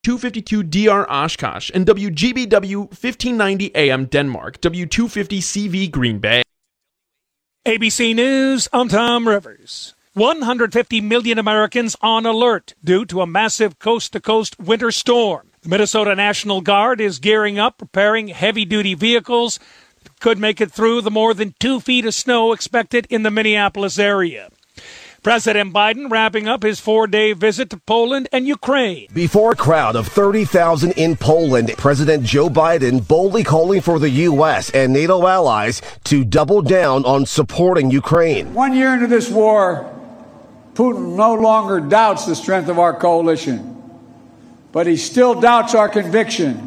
252 DR Oshkosh, and WGBW 1590 AM Denmark, W250 CV Green Bay. ABC News, I'm Tom Rivers. 150 million Americans on alert due to a massive coast-to-coast winter storm. The Minnesota National Guard is gearing up, preparing heavy-duty vehicles that could make it through the more than 2 feet of snow expected in the Minneapolis area. President Biden wrapping up his 4-day visit to Poland and Ukraine. Before a crowd of 30,000 in Poland, President Joe Biden boldly calling for the U.S. and NATO allies to double down on supporting Ukraine. 1 year into this war, Putin no longer doubts the strength of our coalition, but he still doubts our conviction.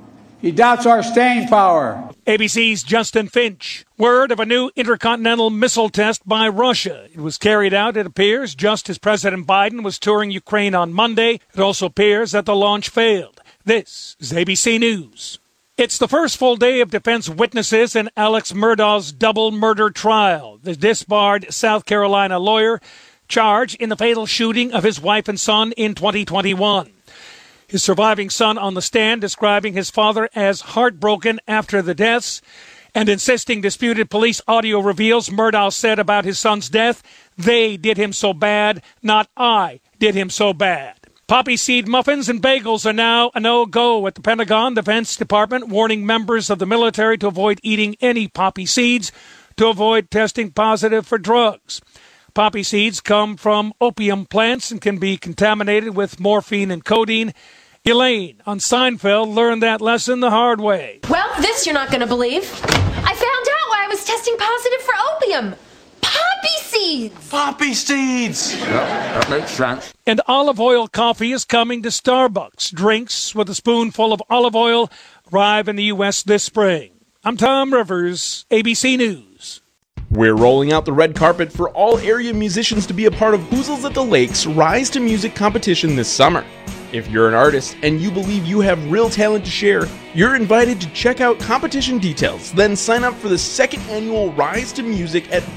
He doubts our staying power. ABC's Justin Finch. Word of a new intercontinental missile test by Russia. It was carried out, it appears, just as President Biden was touring Ukraine on Monday. It also appears that the launch failed. This is ABC News. It's the first full day of defense witnesses in Alex Murdaugh's double murder trial. The disbarred South Carolina lawyer charged in the fatal shooting of his wife and son in 2021. His surviving son on the stand describing his father as heartbroken after the deaths and insisting disputed police audio reveals Murdaugh said about his son's death, "They did him so bad, not I did him so bad." Poppy seed muffins and bagels are now a no-go at the Pentagon Defense Department, warning members of the military to avoid eating any poppy seeds to avoid testing positive for drugs. Poppy seeds come from opium plants and can be contaminated with morphine and codeine. Elaine on Seinfeld learned that lesson the hard way. Well, this you're not going to believe. I found out why I was testing positive for opium. Poppy seeds! Poppy seeds! Yep, that makes sense. And olive oil coffee is coming to Starbucks. Drinks with a spoonful of olive oil arrive in the U.S. this spring. I'm Tom Rivers, ABC News. We're rolling out the red carpet for all area musicians to be a part of Hoozles at the Lakes Rise to Music competition this summer. If you're an artist and you believe you have real talent to share, you're invited to check out competition details, then sign up for the second annual Rise to Music at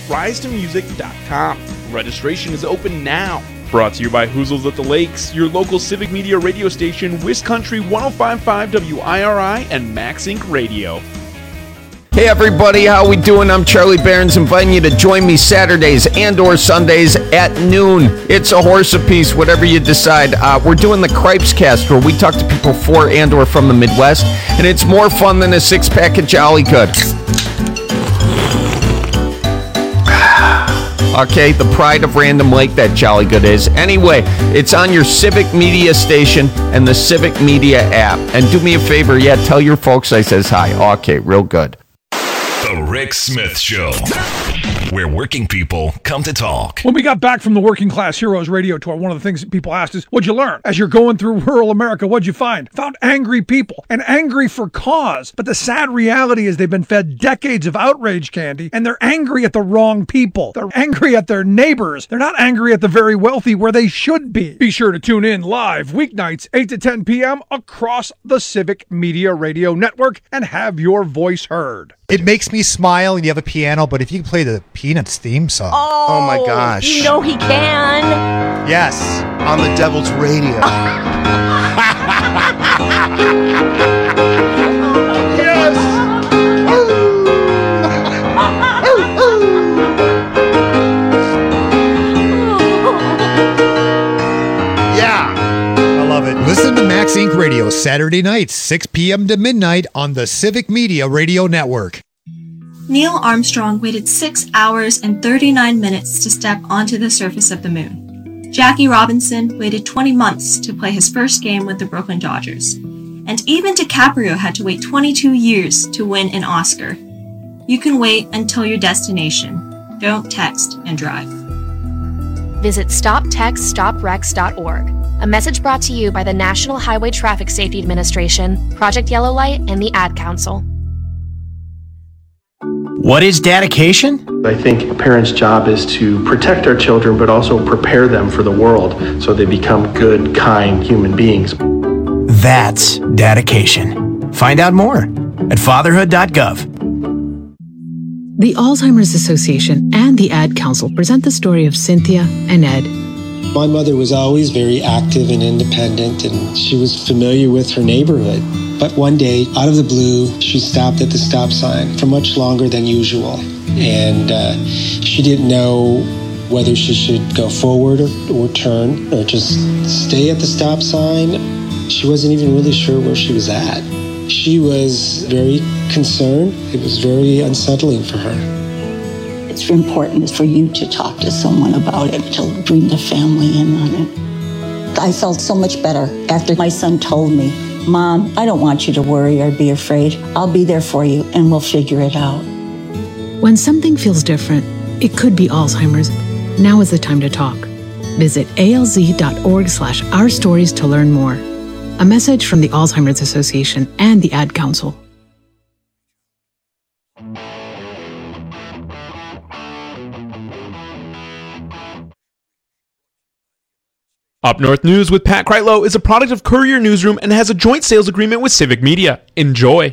HoozlesRiseToMusic.com. Registration is open now. Brought to you by Hoozles at the Lakes, your local civic media radio station, Wiz Country 105.5 WIRI and Max Inc. Radio. Hey everybody, how we doing? I'm Charlie Barons, inviting you to join me Saturdays and or Sundays at noon. It's a horse apiece, whatever you decide. We're doing the Cripes Cast, where we talk to people for and or from the Midwest, and it's more fun than a six-pack of Jolly Good. Okay, the pride of Random Lake, that Jolly Good is. Anyway, it's on your Civic Media station and the Civic Media app. And do me a favor, tell your folks I says hi. Okay, real good. The Rick Smith Show, where working people come to talk. When we got back from the Working Class Heroes radio tour, one of the things that people asked is, what'd you learn? As you're going through rural America, what'd you find? Found angry people, and angry for cause. But the sad reality is they've been fed decades of outrage candy, and they're angry at the wrong people. They're angry at their neighbors. They're not angry at the very wealthy where they should be. Be sure to tune in live weeknights, 8 to 10 p.m. across the Civic Media Radio Network and have your voice heard. It makes me smile and you have a piano, but if you can play the Peanuts theme song. Oh my gosh. You know he can. Yes, on the Devil's Radio. Yes. Yeah. I love it. Listen to Max Inc. Radio Saturday nights, 6 p.m. to midnight on the Civic Media Radio Network. Neil Armstrong waited 6 hours and 39 minutes to step onto the surface of the moon. Jackie Robinson waited 20 months to play his first game with the Brooklyn Dodgers. And even DiCaprio had to wait 22 years to win an Oscar. You can wait until your destination. Don't text and drive. Visit StopTextStopWrecks.org. A message brought to you by the National Highway Traffic Safety Administration, Project Yellow Light, and the Ad Council. What is dedication? I think a parent's job is to protect our children, but also prepare them for the world so they become good, kind human beings. That's dedication. Find out more at fatherhood.gov. The Alzheimer's Association and the Ad Council present the story of Cynthia and Ed. My mother was always very active and independent, and she was familiar with her neighborhood. But one day, out of the blue, she stopped at the stop sign for much longer than usual. And she didn't know whether she should go forward or turn or just stay at the stop sign. She wasn't even really sure where she was at. She was very concerned. It was very unsettling for her. It's important for you to talk to someone about it, to bring the family in on it. I felt so much better after my son told me, Mom, I don't want you to worry or be afraid. I'll be there for you and we'll figure it out. When something feels different, it could be Alzheimer's. Now is the time to talk. Visit alz.org/ourstories to learn more. A message from the Alzheimer's Association and the Ad Council. Up North News with Pat Kreitlow is a product of Courier Newsroom and has a joint sales agreement with Civic Media. Enjoy.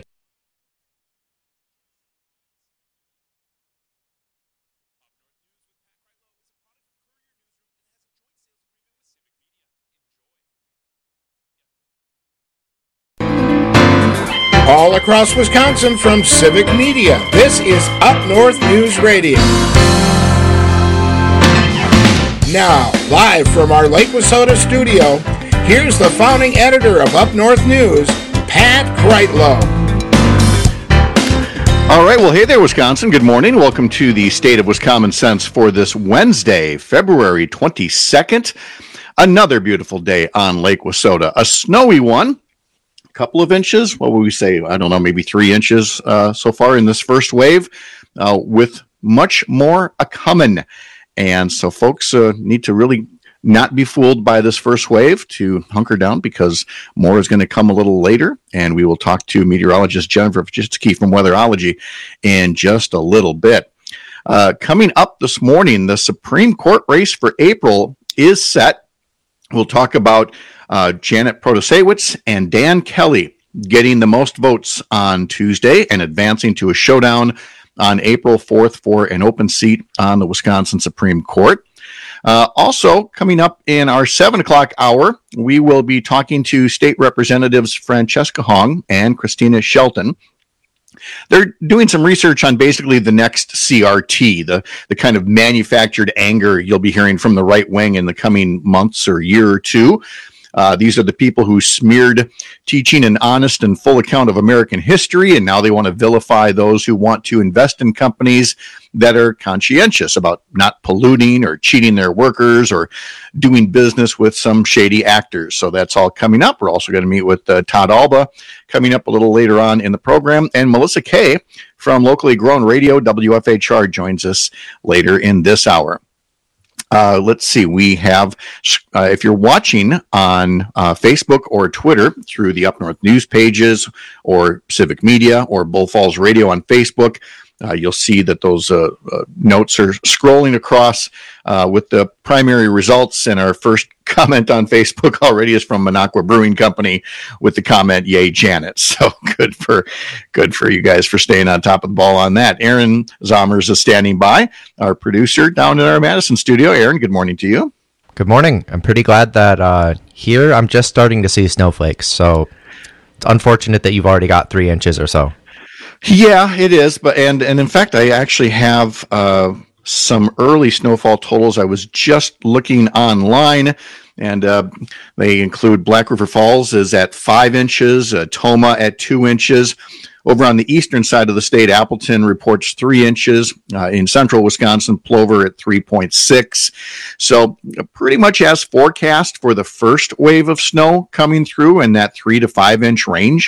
All across Wisconsin from Civic Media, this is Up North News Radio. Now, live from our Lake Wissota studio, here's the founding editor of Up North News, Pat Kreitlow. All right, well, hey there, Wisconsin. Good morning. Welcome to the State of Wisconsin Sense for this Wednesday, February 22nd. Another beautiful day on Lake Wissota. A snowy one. Couple of inches, what would we say? I don't know, maybe 3 inches so far in this first wave, with much more a-coming. And so folks need to really not be fooled by this first wave, to hunker down, because more is going to come a little later. And we will talk to meteorologist Jennifer Vjitsky from Weatherology in just a little bit. Coming up this morning, the Supreme Court race for April is set. We'll talk about Janet Protasiewicz and Dan Kelly getting the most votes on Tuesday and advancing to a showdown on April 4th for an open seat on the Wisconsin Supreme Court. Also, coming up in our 7 o'clock hour, we will be talking to State Representatives Francesca Hong and Christina Shelton. They're doing some research on basically the next CRT, the kind of manufactured anger you'll be hearing from the right wing in the coming months or year or two. These are the people who smeared teaching an honest and full account of American history, and now they want to vilify those who want to invest in companies that are conscientious about not polluting or cheating their workers or doing business with some shady actors. So that's all coming up. We're also going to meet with Todd Alba coming up a little later on in the program, and Melissa Kay from Locally Grown Radio WFHR joins us later in this hour. Let's see, we have, if you're watching on Facebook or Twitter through the Up North News pages or Civic Media or Bull Falls Radio on Facebook, you'll see that those notes are scrolling across with the primary results. And our first comment on Facebook already is from Minocqua Brewing Company with the comment, "Yay, Janet." So good for you guys for staying on top of the ball on that. Aaron Zomers is standing by, our producer down in our Madison studio. Aaron, good morning to you. Good morning. I'm pretty glad that here I'm just starting to see snowflakes. So it's unfortunate that you've already got 3 inches or so. Yeah, it is. But and in fact, I actually have some early snowfall totals. I was just looking online, and they include Black River Falls is at 5 inches, Tomah at 2 inches. Over on the eastern side of the state, Appleton reports 3 inches. In central Wisconsin, Plover at 3.6. So pretty much as forecast for the first wave of snow coming through in that 3 to 5 inch range.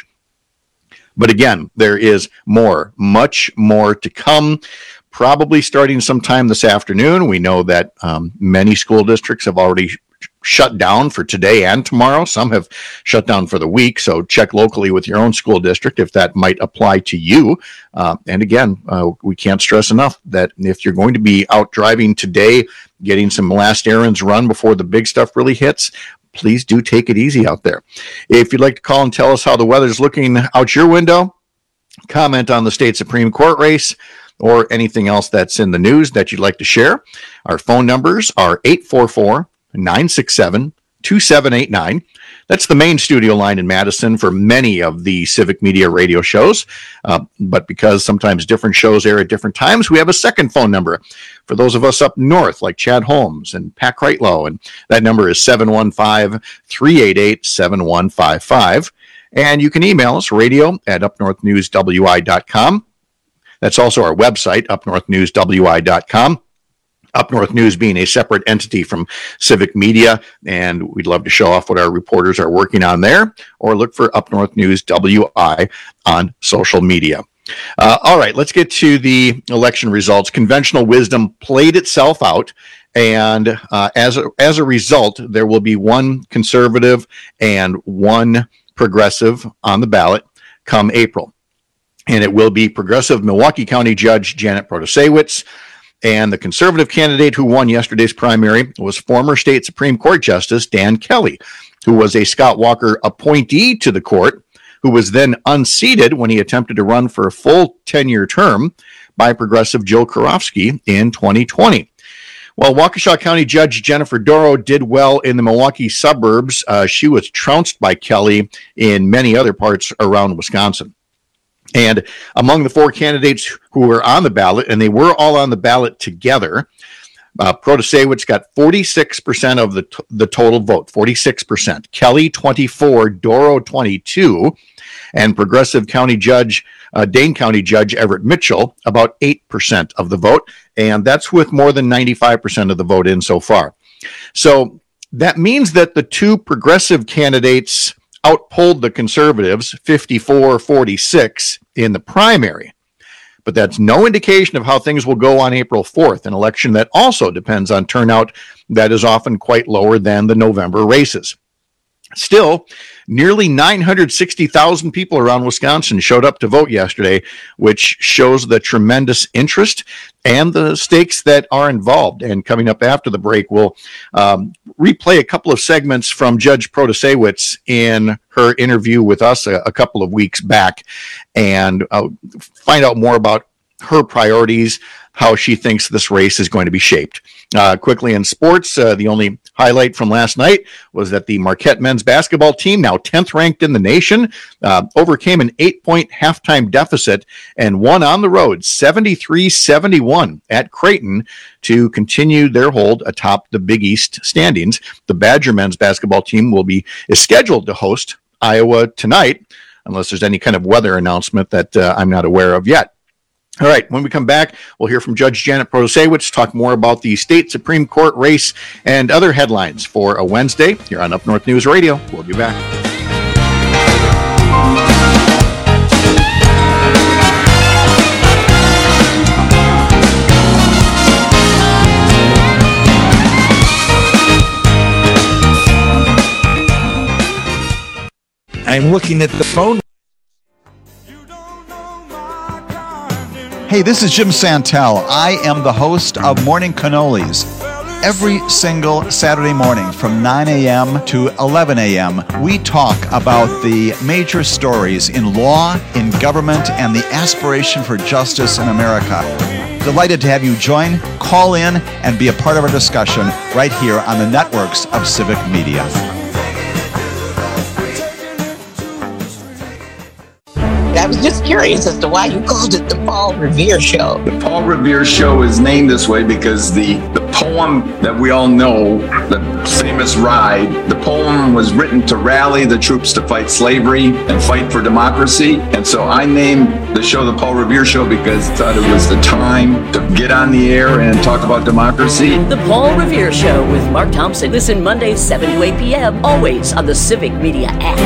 But again, there is much more to come, probably starting sometime this afternoon. We know that many school districts have already shut down for today and tomorrow. Some have shut down for the week, so check locally with your own school district if that might apply to you. And again, we can't stress enough that if you're going to be out driving today, getting some last errands run before the big stuff really hits, please do take it easy out there. If you'd like to call and tell us how the weather's looking out your window, comment on the state Supreme Court race, or anything else that's in the news that you'd like to share, our phone numbers are 844 888-967-2789. That's the main studio line in Madison for many of the Civic Media radio shows. But because sometimes different shows air at different times, we have a second phone number for those of us up north, like Chad Holmes and Pat Kreitlow. And that number is 715-388-7155. And you can email us, radio@upnorthnewswi.com. That's also our website, upnorthnewswi.com. Up North News being a separate entity from Civic Media, and we'd love to show off what our reporters are working on there, or look for Up North News WI on social media. All right, let's get to the election results. Conventional wisdom played itself out, and as a result, there will be one conservative and one progressive on the ballot come April. And it will be progressive Milwaukee County Judge Janet Protasiewicz. And the conservative candidate who won yesterday's primary was former state Supreme Court Justice Dan Kelly, who was a Scott Walker appointee to the court, who was then unseated when he attempted to run for a full 10-year term by progressive Joe Karofsky in 2020. Well, Waukesha County Judge Jennifer Doro did well in the Milwaukee suburbs. She was trounced by Kelly in many other parts around Wisconsin. And among the four candidates who were on the ballot, and they were all on the ballot together, Protasiewicz got 46% of the total vote, 46%. Kelly, 24%, Doro, 22%, and progressive county judge, Dane County Judge Everett Mitchell, about 8% of the vote. And that's with more than 95% of the vote in so far. So that means that the two progressive candidates outpolled the conservatives 54-46 in the primary. But that's no indication of how things will go on April 4th, an election that also depends on turnout that is often quite lower than the November races. Still, nearly 960,000 people around Wisconsin showed up to vote yesterday, which shows the tremendous interest and the stakes that are involved. And coming up after the break, we'll replay a couple of segments from Judge Protasiewicz in her interview with us a couple of weeks back, and find out more about her priorities, how she thinks this race is going to be shaped. Quickly in sports, the only highlight from last night was that the Marquette men's basketball team, now 10th ranked in the nation, overcame an 8-point halftime deficit and won on the road 73-71 at Creighton to continue their hold atop the Big East standings. The Badger men's basketball team is scheduled to host Iowa tonight, unless there's any kind of weather announcement that I'm not aware of yet. All right, when we come back, we'll hear from Judge Janet Protasiewicz, talk more about the state Supreme Court race and other headlines for a Wednesday here on Up North News Radio. We'll be back. I'm looking at the phone. Hey, this is Jim Santel. I am the host of Morning Cannolis. Every single Saturday morning from 9 a.m. to 11 a.m., we talk about the major stories in law, in government, and the aspiration for justice in America. Delighted to have you join, call in, and be a part of our discussion right here on the networks of Civic Media. I was just curious as to why you called it the Paul Revere Show. The Paul Revere Show is named this way because the poem that we all know, the famous Ride, the poem was written to rally the troops to fight slavery and fight for democracy. And so I named the show the Paul Revere Show because I thought it was the time to get on the air and talk about democracy. The Paul Revere Show with Mark Thompson. Listen Mondays 7 to 8 p.m. always on the Civic Media app.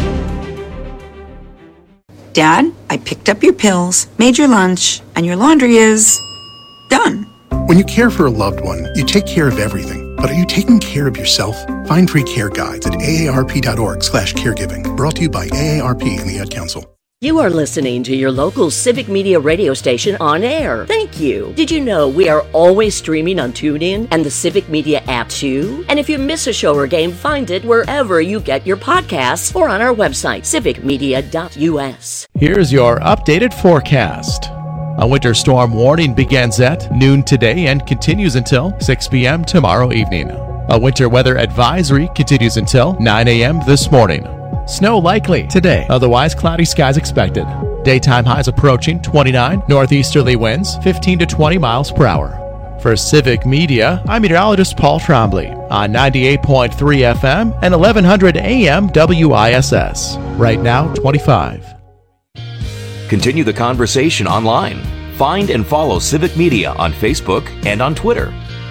Dad, I picked up your pills, made your lunch, and your laundry is done. When you care for a loved one, you take care of everything. But are you taking care of yourself? Find free care guides at aarp.org/caregiving. Brought to you by AARP and the Ad Council. You are listening to your local Civic Media radio station on air. Thank you. Did you know we are always streaming on TuneIn and the Civic Media app too? And if you miss a show or game, find it wherever you get your podcasts or on our website, civicmedia.us. Here's your updated forecast. A winter storm warning begins at noon today and continues until 6 p.m. tomorrow evening. A winter weather advisory continues until 9 a.m. this morning. Snow likely today, otherwise cloudy skies expected. Daytime highs approaching 29, northeasterly winds 15 to 20 miles per hour. For Civic Media, I'm meteorologist Paul Trombley on 98.3 FM and 1100 AM WISS. Right now, 25. Continue the conversation online. Find and follow Civic Media on Facebook and on Twitter.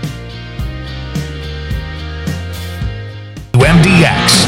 MDX.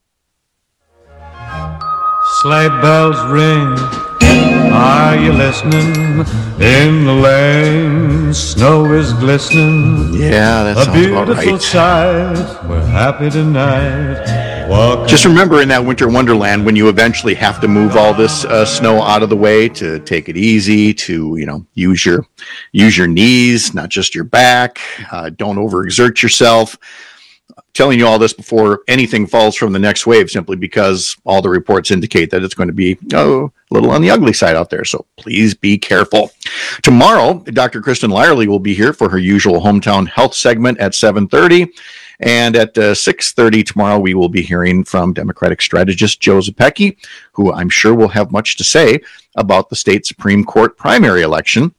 Sleigh bells ring, are you listening? In the lane, snow is glistening. Yeah, that sounds about right. A beautiful sight, we're happy tonight. Just remember in that winter wonderland when you eventually have to move all this snow out of the way, to take it easy, to use your knees, not just your back. Don't overexert yourself. Telling you all this before anything falls from the next wave, simply because all the reports indicate that it's going to be a little on the ugly side out there. So please be careful. Tomorrow, Dr. Kristen Lyerly will be here for her usual hometown health segment at 7:30. And at 6:30 tomorrow, we will be hearing from Democratic strategist Joe Zepecki, who I'm sure will have much to say about the state Supreme Court primary election.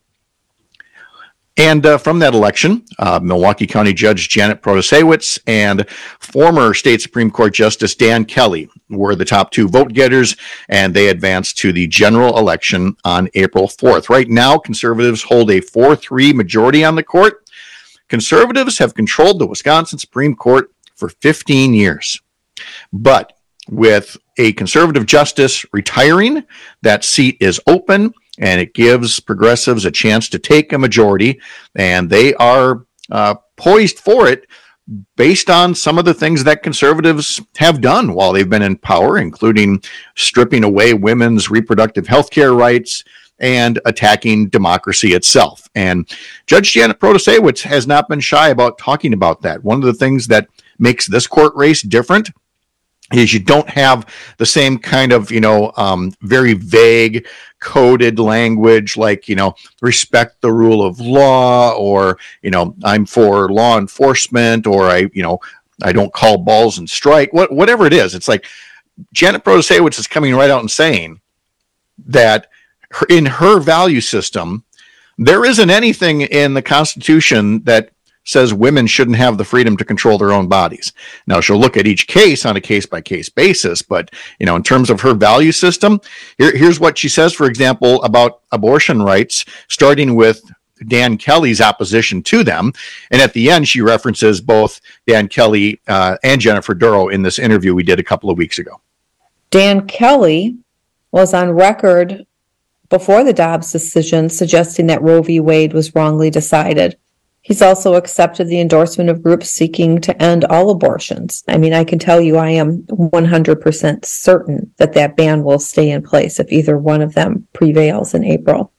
And from that election, Milwaukee County Judge Janet Protasewicz and former state Supreme Court Justice Dan Kelly were the top two vote getters, and they advanced to the general election on April 4th. Right now, conservatives hold a 4-3 majority on the court. Conservatives have controlled the Wisconsin Supreme Court for 15 years. But with a conservative justice retiring, that seat is open, and it gives progressives a chance to take a majority, and they are poised for it based on some of the things that conservatives have done while they've been in power, including stripping away women's reproductive health care rights and attacking democracy itself. And Judge Janet Protasewicz has not been shy about talking about that. One of the things that makes this court race different is you don't have the same kind of, very vague coded language like, respect the rule of law, or, I'm for law enforcement, or I don't call balls and strike, whatever it is. It's like Janet Protasewicz is coming right out and saying that in her value system, there isn't anything in the Constitution that says women shouldn't have the freedom to control their own bodies. Now, she'll look at each case on a case-by-case basis, but, in terms of her value system, here's what she says, for example, about abortion rights, starting with Dan Kelly's opposition to them. And at the end, she references both Dan Kelly and Jennifer Duro in this interview we did a couple of weeks ago. Dan Kelly was on record before the Dobbs decision suggesting that Roe v. Wade was wrongly decided. He's also accepted the endorsement of groups seeking to end all abortions. I mean, I can tell you I am 100% certain that ban will stay in place if either one of them prevails in April.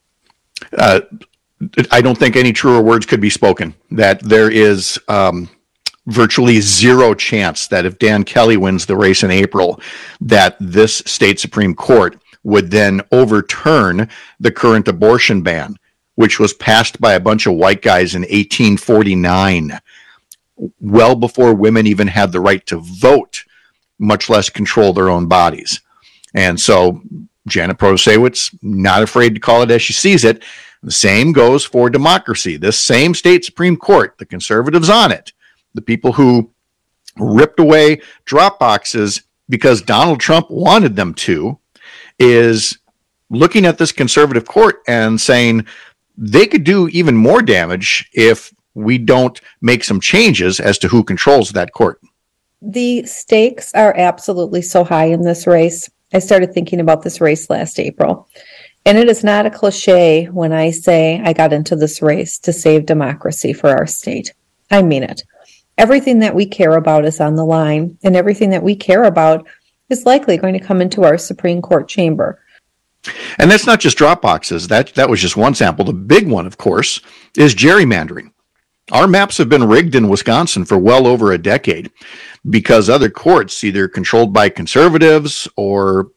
I don't think any truer words could be spoken, that there is virtually zero chance that if Dan Kelly wins the race in April, that this state Supreme Court would then overturn the current abortion ban, which was passed by a bunch of white guys in 1849, well before women even had the right to vote, much less control their own bodies. And so Janet Protasewicz, not afraid to call it as she sees it. The same goes for democracy. This same state Supreme Court, the conservatives on it, the people who ripped away drop boxes because Donald Trump wanted them to, is looking at this conservative court and saying they could do even more damage if we don't make some changes as to who controls that court. The stakes are absolutely so high in this race. I started thinking about this race last April. And it is not a cliche when I say I got into this race to save democracy for our state. I mean it. Everything that we care about is on the line, and everything that we care about is likely going to come into our Supreme Court chamber. And that's not just drop boxes. That was just one sample. The big one, of course, is gerrymandering. Our maps have been rigged in Wisconsin for well over a decade because other courts, either controlled by conservatives or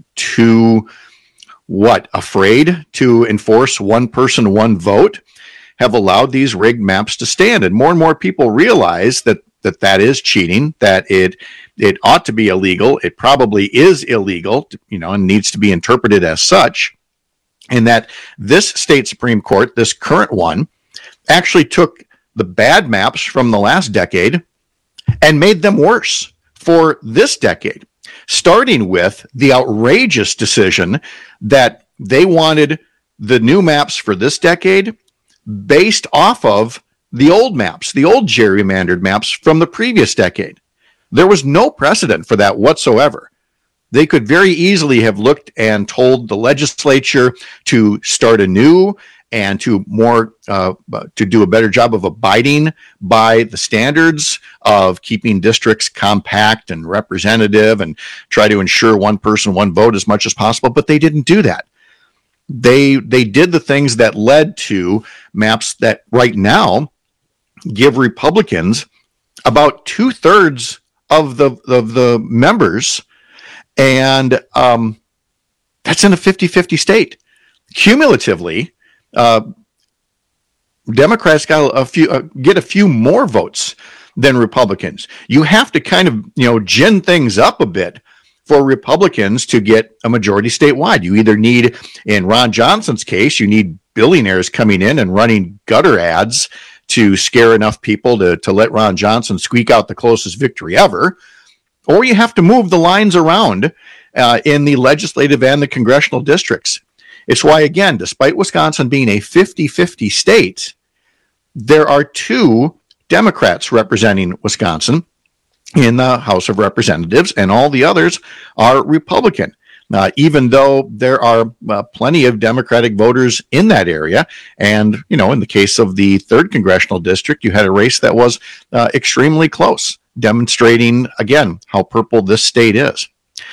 afraid to enforce one person, one vote, have allowed these rigged maps to stand. And more people realize that is cheating, that it ought to be illegal. It probably is illegal, and needs to be interpreted as such. And that this state Supreme Court, this current one, actually took the bad maps from the last decade and made them worse for this decade, starting with the outrageous decision that they wanted the new maps for this decade based off of the old maps, the old gerrymandered maps from the previous decade. There was no precedent for that whatsoever. They could very easily have looked and told the legislature to start anew and to do a better job of abiding by the standards of keeping districts compact and representative and try to ensure one person, one vote as much as possible. But they didn't do that. They did the things that led to maps that right now give Republicans about 2/3 of the members, and that's in a 50-50 state. Cumulatively, Democrats got get a few more votes than Republicans. You have to kind of gin things up a bit for Republicans to get a majority statewide. You either need, in Ron Johnson's case, you need billionaires coming in and running gutter ads to scare enough people to let Ron Johnson squeak out the closest victory ever, or you have to move the lines around in the legislative and the congressional districts. It's why, again, despite Wisconsin being a 50-50 state, there are 2 Democrats representing Wisconsin in the House of Representatives, and all the others are Republican. Even though there are plenty of Democratic voters in that area. And, in the case of the 3rd congressional district, you had a race that was extremely close, demonstrating, again, how purple this state is.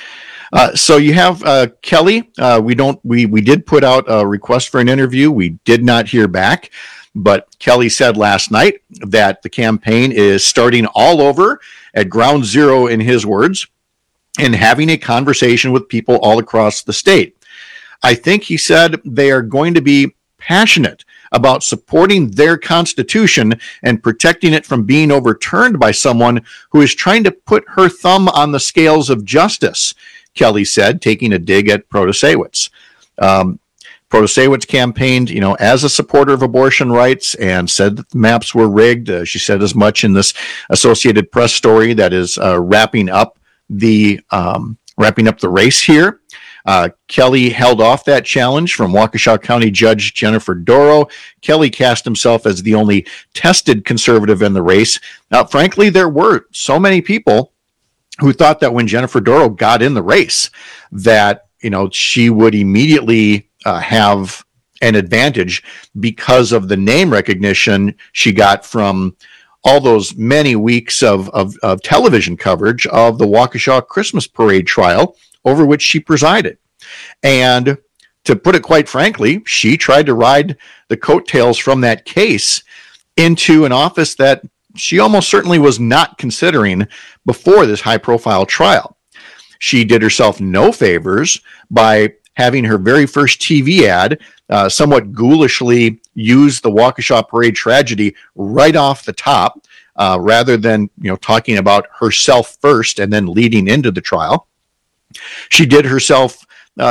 So you have Kelly. We did put out a request for an interview. We did not hear back, but Kelly said last night that the campaign is starting all over at ground zero, in his words, and having a conversation with people all across the state. I think he said they are going to be passionate about supporting their Constitution and protecting it from being overturned by someone who is trying to put her thumb on the scales of justice, Kelly said, taking a dig at Protasiewicz. Protasiewicz campaigned, as a supporter of abortion rights and said that the maps were rigged. She said as much in this Associated Press story that is wrapping up the race here. Kelly held off that challenge from Waukesha County Judge Jennifer Dorow. Kelly cast himself as the only tested conservative in the race. Now, frankly, there were so many people who thought that when Jennifer Dorow got in the race, that she would immediately have an advantage because of the name recognition she got from all those many weeks of television coverage of the Waukesha Christmas Parade trial, over which she presided. And to put it quite frankly, she tried to ride the coattails from that case into an office that she almost certainly was not considering before this high-profile trial. She did herself no favors by having her very first TV ad somewhat ghoulishly use the Waukesha Parade tragedy right off the top, rather than talking about herself first and then leading into the trial. She did herself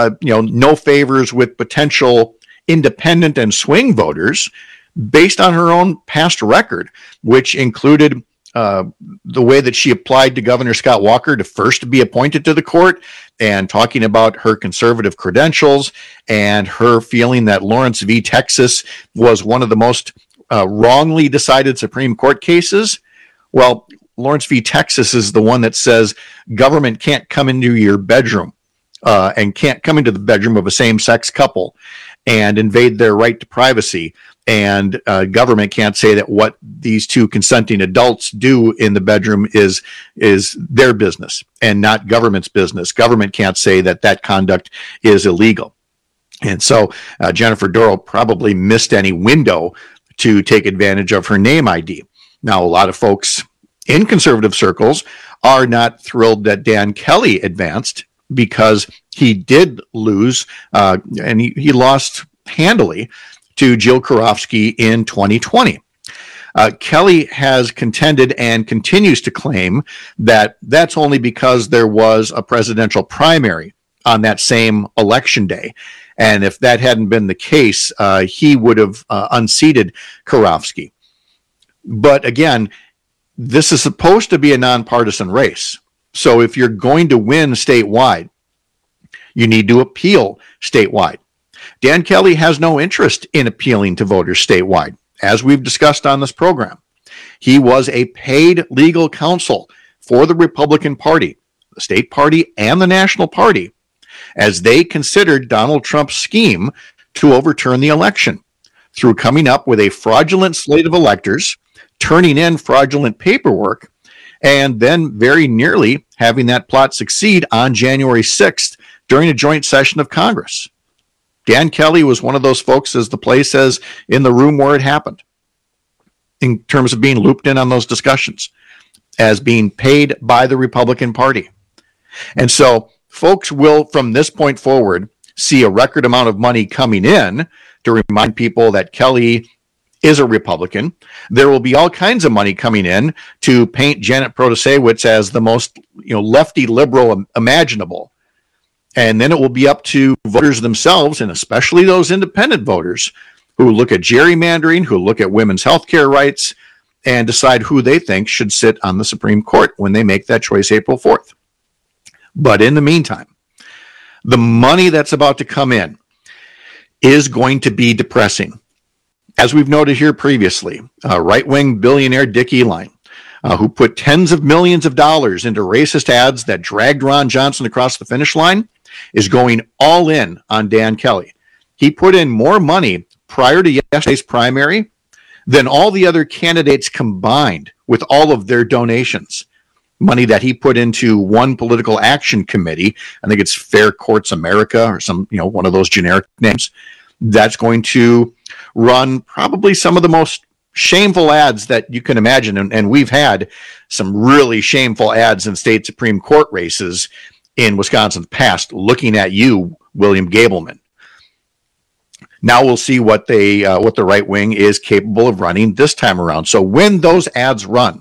no favors with potential independent and swing voters based on her own past record, which included the way that she applied to Governor Scott Walker to first be appointed to the court, and talking about her conservative credentials and her feeling that Lawrence v. Texas was one of the most wrongly decided Supreme Court cases. Well, Lawrence v. Texas is the one that says government can't come into your bedroom and can't come into the bedroom of a same-sex couple and invade their right to privacy. And government can't say that what these 2 consenting adults do in the bedroom is their business and not government's business. Government can't say that conduct is illegal. And so Jennifer Dorow probably missed any window to take advantage of her name ID. Now, a lot of folks in conservative circles are not thrilled that Dan Kelly advanced, because he did lose, and he lost handily to Jill Karofsky in 2020. Kelly has contended and continues to claim that that's only because there was a presidential primary on that same election day. And if that hadn't been the case, he would have unseated Karofsky. But again, this is supposed to be a nonpartisan race. So if you're going to win statewide, you need to appeal statewide. Dan Kelly has no interest in appealing to voters statewide, as we've discussed on this program. He was a paid legal counsel for the Republican Party, the state party, and the national party, as they considered Donald Trump's scheme to overturn the election through coming up with a fraudulent slate of electors, turning in fraudulent paperwork, and then very nearly having that plot succeed on January 6th during a joint session of Congress. Dan Kelly was one of those folks, as the play says, in the room where it happened, in terms of being looped in on those discussions, as being paid by the Republican Party. And so folks will, from this point forward, see a record amount of money coming in to remind people that Kelly is a Republican. There will be all kinds of money coming in to paint Janet Protasewicz as the most, lefty liberal imaginable. And then it will be up to voters themselves, and especially those independent voters who look at gerrymandering, who look at women's health care rights, and decide who they think should sit on the Supreme Court when they make that choice April 4th. But in the meantime, the money that's about to come in is going to be depressing. As we've noted here previously, right-wing billionaire Dick Uihlein, who put tens of millions of dollars into racist ads that dragged Ron Johnson across the finish line, is going all in on Dan Kelly. He put in more money prior to yesterday's primary than all the other candidates combined with all of their donations. Money that he put into one political action committee, I think it's Fair Courts America or some, one of those generic names, that's going to run probably some of the most shameful ads that you can imagine. And we've had some really shameful ads in state Supreme Court races in Wisconsin's past, looking at you, William Gableman. Now we'll see what the right wing is capable of running this time around. So when those ads run,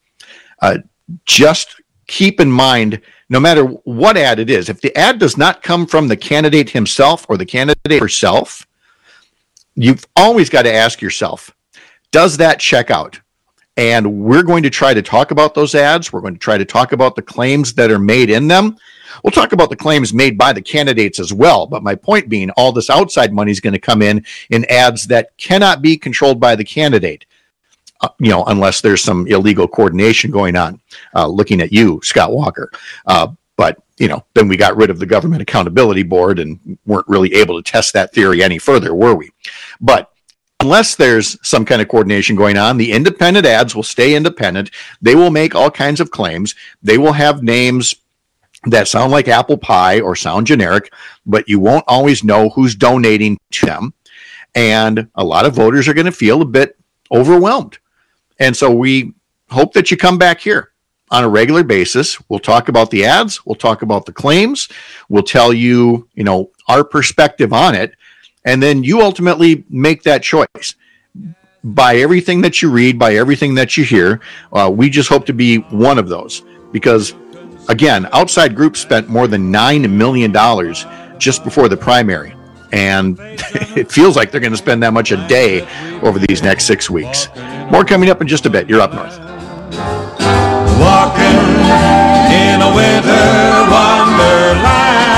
just keep in mind, no matter what ad it is, if the ad does not come from the candidate himself or the candidate herself, you've always got to ask yourself, does that check out? And we're going to try to talk about those ads. We're going to try to talk about the claims that are made in them. We'll talk about the claims made by the candidates as well. But my point being, all this outside money is going to come in ads that cannot be controlled by the candidate, unless there's some illegal coordination going on. Looking at you, Scott Walker. But then we got rid of the Government Accountability Board and weren't really able to test that theory any further, were we? But unless there's some kind of coordination going on, the independent ads will stay independent. They will make all kinds of claims. They will have names that sound like apple pie or sound generic, but you won't always know who's donating to them. And a lot of voters are going to feel a bit overwhelmed. And so we hope that you come back here on a regular basis. We'll talk about the ads. We'll talk about the claims. We'll tell you, our perspective on it. And then you ultimately make that choice. By everything that you read, by everything that you hear, we just hope to be one of those. Because, again, outside groups spent more than $9 million just before the primary. And it feels like they're going to spend that much a day over these next 6 weeks. More coming up in just a bit. You're up north. Walking in a winter wonderland.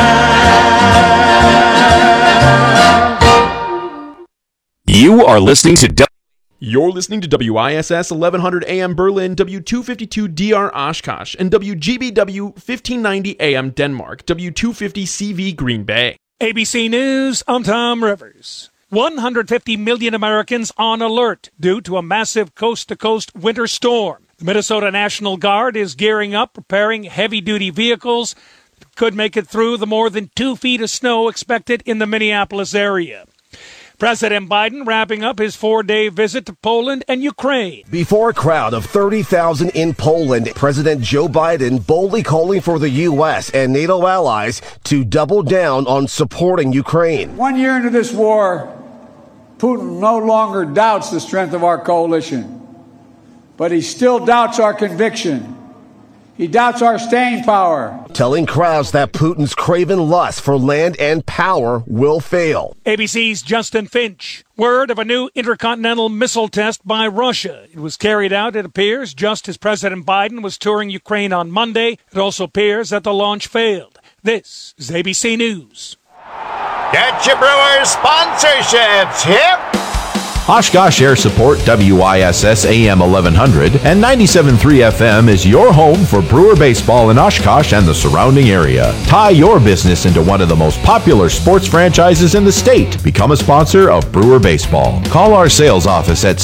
You are listening to You're listening to WISS 1100 AM Berlin, W252 DR Oshkosh, and WGBW 1590 AM Denmark, W250 CV Green Bay. ABC News, I'm Tom Rivers. 150 million Americans on alert due to a massive coast-to-coast winter storm. The Minnesota National Guard is gearing up, preparing heavy-duty vehicles that could make it through the more than 2 feet of snow expected in the Minneapolis area. President Biden wrapping up his 4-day visit to Poland and Ukraine. Before a crowd of 30,000 in Poland, President Joe Biden boldly calling for the U.S. and NATO allies to double down on supporting Ukraine. 1 year into this war, Putin no longer doubts the strength of our coalition, but he still doubts our conviction. He doubts our staying power. Telling crowds that Putin's craven lust for land and power will fail. ABC's Justin Finch. Word of a new intercontinental missile test by Russia. It was carried out, it appears, just as President Biden was touring Ukraine on Monday. It also appears that the launch failed. This is ABC News. Get your Brewers sponsorships. Hip! Oshkosh Air Support, WISS AM 1100 and 97.3 FM is your home for Brewer baseball in Oshkosh and the surrounding area. Tie your business into one of the most popular sports franchises in the state. Become a sponsor of Brewer baseball. Call our sales office at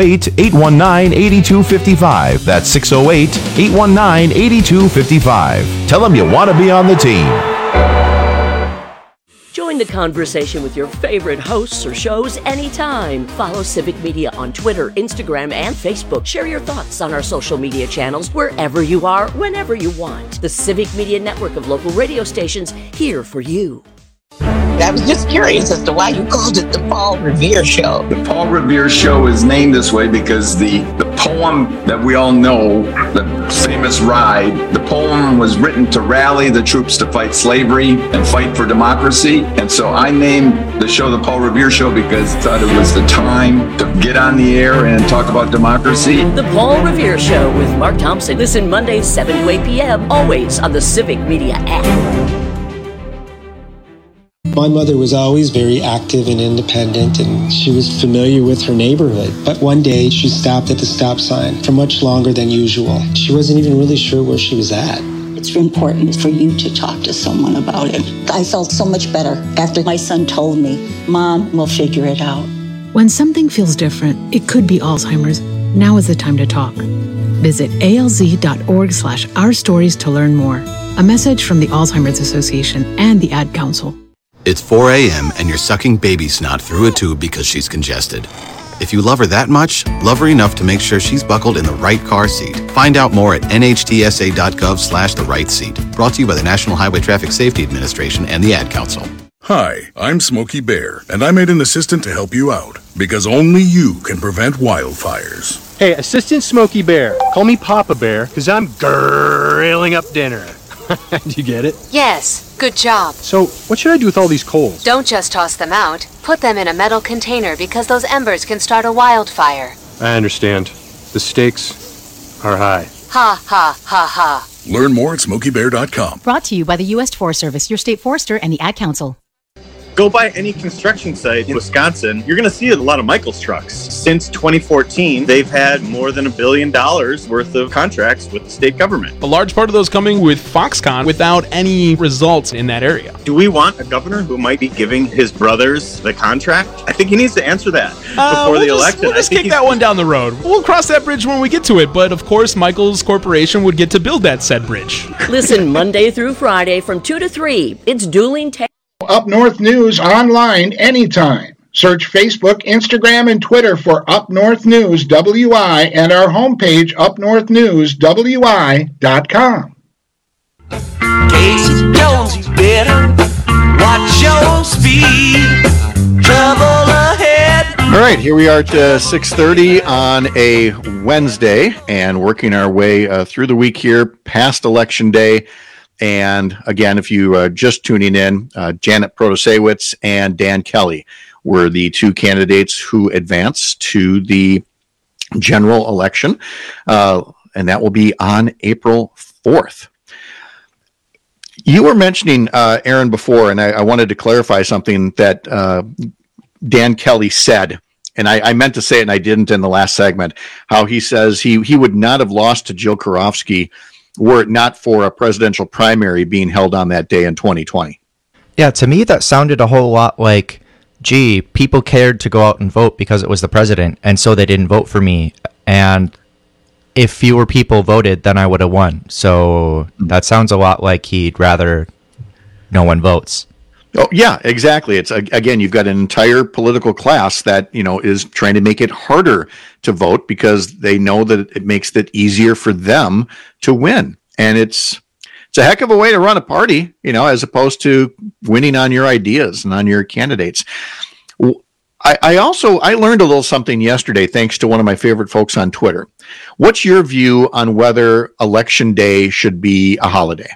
608-819-8255. That's 608-819-8255. Tell them you want to be on the team. Join the conversation with your favorite hosts or shows anytime. Follow Civic Media on Twitter, Instagram, and Facebook. Share your thoughts on our social media channels wherever you are, whenever you want. The Civic Media network of local radio stations here for you. I was just curious as to why you called it the Paul Revere Show. The Paul Revere Show is named this way because the poem that we all know, the famous Ride, the poem was written to rally the troops to fight slavery and fight for democracy. And so I named the show the Paul Revere Show because I thought it was the time to get on the air and talk about democracy. The Paul Revere Show with Mark Thompson. Listen Mondays 7 to 8 p.m. always on the Civic Media app. My mother was always very active and independent, and she was familiar with her neighborhood. But one day, she stopped at the stop sign for much longer than usual. She wasn't even really sure where she was at. It's important for you to talk to someone about it. I felt so much better after my son told me, Mom, we'll figure it out. When something feels different, it could be Alzheimer's. Now is the time to talk. Visit alz.org/ourstories to learn more. A message from the Alzheimer's Association and the Ad Council. It's 4 a.m. and you're sucking baby snot through a tube because she's congested. If you love her that much, love her enough to make sure she's buckled in the right car seat. Find out more at nhtsa.gov/the right seat. Brought to you by the National Highway Traffic Safety Administration and the Ad Council. Hi, I'm Smokey Bear, and I made an assistant to help you out, because only you can prevent wildfires. Hey, Assistant Smokey Bear, call me Papa Bear, because I'm grilling up dinner. Do you get it? Yes, good job. So, what should I do with all these coals? Don't just toss them out. Put them in a metal container because those embers can start a wildfire. I understand. The stakes are high. Ha, ha, ha, ha. Learn more at SmokeyBear.com. Brought to you by the U.S. Forest Service, your state forester, and the Ad Council. Go by any construction site in Wisconsin, you're going to see a lot of Michaels trucks. Since 2014, they've had more than $1 billion worth of contracts with the state government. A large part of those coming with Foxconn without any results in that area. Do we want a governor who might be giving his brothers the contract? I think he needs to answer that before the election. We'll just kick that one down the road. We'll cross that bridge when we get to it, but of course, Michaels Corporation would get to build that said bridge. Listen Monday through Friday from 2 to 3. It's Dueling Tech. Up North News online anytime. Search Facebook, Instagram, and Twitter for Up North News WI and our homepage, upnorthnewswi.com. Casey Jones, you better watch your speed. Trouble ahead. All right, here we are at 6:30 on a Wednesday, and working our way through the week here, past Election Day. And again, if you are just tuning in, Janet Protasiewicz and Dan Kelly were the two candidates who advanced to the general election, and that will be on April 4th. You were mentioning, Aaron, before, and I wanted to clarify something that Dan Kelly said, and I meant to say it and I didn't in the last segment, how he says he would not have lost to Jill Karofsky were it not for a presidential primary being held on that day in 2020. Yeah, to me that sounded a whole lot like, gee, people cared to go out and vote because it was the president, and so they didn't vote for me. And if fewer people voted, then I would have won. So that sounds a lot like he'd rather no one votes. Oh, yeah, exactly. It's again, you've got an entire political class that, is trying to make it harder to vote because they know that it makes it easier for them to win. And it's a heck of a way to run a party, as opposed to winning on your ideas and on your candidates. I learned a little something yesterday thanks to one of my favorite folks on Twitter. What's your view on whether Election Day should be a holiday?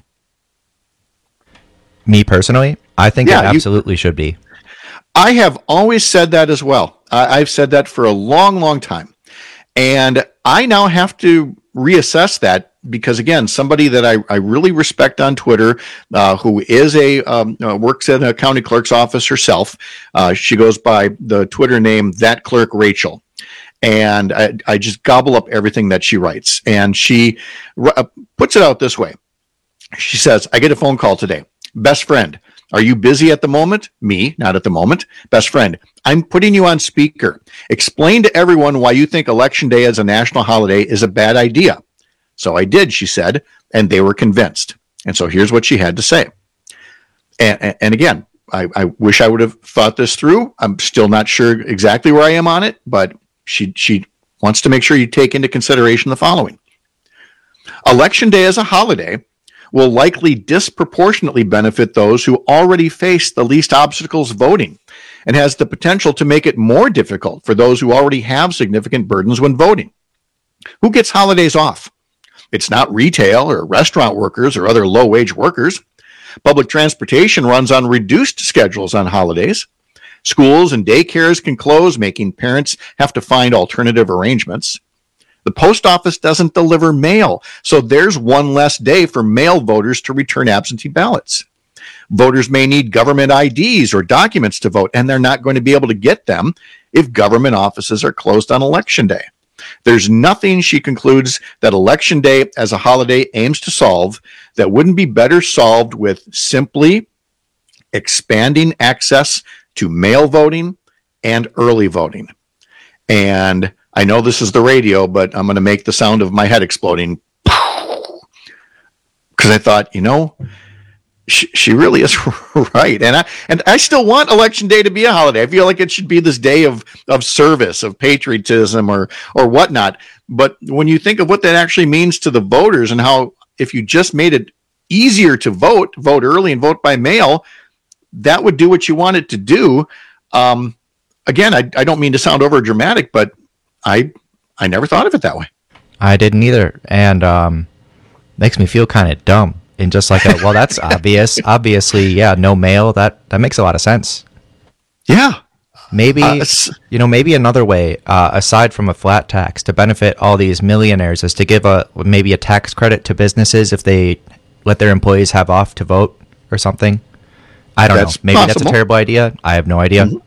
Me personally, I think it absolutely should be. I have always said that as well. I've said that for a long, long time. And I now have to reassess that because, again, somebody that I really respect on Twitter, who is works at a county clerk's office herself. She goes by the Twitter name That Clerk Rachel. And I just gobble up everything that she writes. And she puts it out this way. She says, I get a phone call today. Best friend, are you busy at the moment? Me, not at the moment. Best friend, I'm putting you on speaker. Explain to everyone why you think Election Day as a national holiday is a bad idea. So I did, she said, and they were convinced. And so here's what she had to say. And again, I wish I would have thought this through. I'm still not sure exactly where I am on it, but she wants to make sure you take into consideration the following. Election Day as a holiday will likely disproportionately benefit those who already face the least obstacles voting and has the potential to make it more difficult for those who already have significant burdens when voting. Who gets holidays off? It's not retail or restaurant workers or other low-wage workers. Public transportation runs on reduced schedules on holidays. Schools and daycares can close, making parents have to find alternative arrangements. The post office doesn't deliver mail, so there's one less day for mail voters to return absentee ballots. Voters may need government IDs or documents to vote, and they're not going to be able to get them if government offices are closed on Election Day. There's nothing, she concludes, that Election Day as a holiday aims to solve that wouldn't be better solved with simply expanding access to mail voting and early voting. And I know this is the radio, but I'm going to make the sound of my head exploding. Because I thought, she really is right. And I still want Election Day to be a holiday. I feel like it should be this day of service, of patriotism or whatnot. But when you think of what that actually means to the voters and how if you just made it easier to vote early and vote by mail, that would do what you want it to do. Again, I don't mean to sound over dramatic, but I never thought of it that way. I didn't either. And makes me feel kind of dumb. And just like, well, that's obvious. Obviously, yeah, no mail. That makes a lot of sense. Yeah. Maybe, maybe another way, aside from a flat tax, to benefit all these millionaires is to give maybe a tax credit to businesses if they let their employees have off to vote or something. I don't know. Maybe that's a terrible idea. I have no idea. Mm-hmm.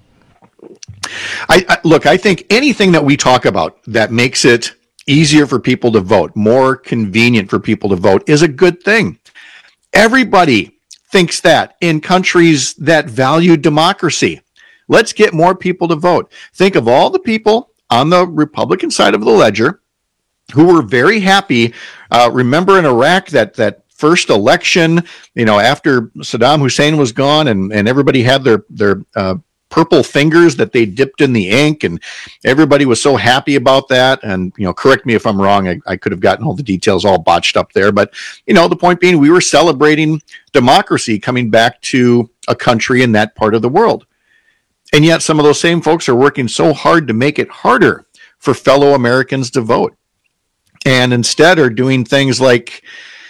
I think anything that we talk about that makes it easier for people to vote, more convenient for people to vote, is a good thing. Everybody thinks that in countries that value democracy. Let's get more people to vote. Think of all the people on the Republican side of the ledger who were very happy. Remember in Iraq that first election, after Saddam Hussein was gone and everybody had their purple fingers that they dipped in the ink, and everybody was so happy about that. And, correct me if I'm wrong. I could have gotten all the details all botched up there. But, the point being, we were celebrating democracy coming back to a country in that part of the world. And yet some of those same folks are working so hard to make it harder for fellow Americans to vote. And instead are doing things like,